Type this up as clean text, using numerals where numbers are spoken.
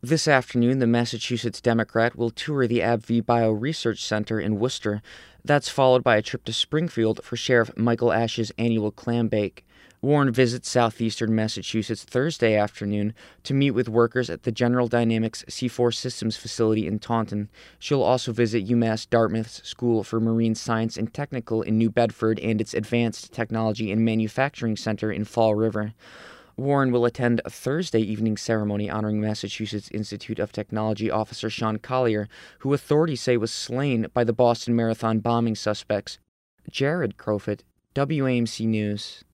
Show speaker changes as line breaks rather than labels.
This afternoon, the Massachusetts Democrat will tour the AbbVie Bio Research Center in Worcester. That's followed by a trip to Springfield for Sheriff Michael Ashe's annual clam bake. Warren visits southeastern Massachusetts Thursday afternoon to meet with workers at the General Dynamics C4 Systems facility in Taunton. She'll also visit UMass Dartmouth's School for Marine Science and Technical in New Bedford and its Advanced Technology and Manufacturing Center in Fall River. Warren will attend a Thursday evening ceremony honoring Massachusetts Institute of Technology officer Sean Collier, who authorities say was slain by the Boston Marathon bombing suspects. Jared Crofit, WAMC News.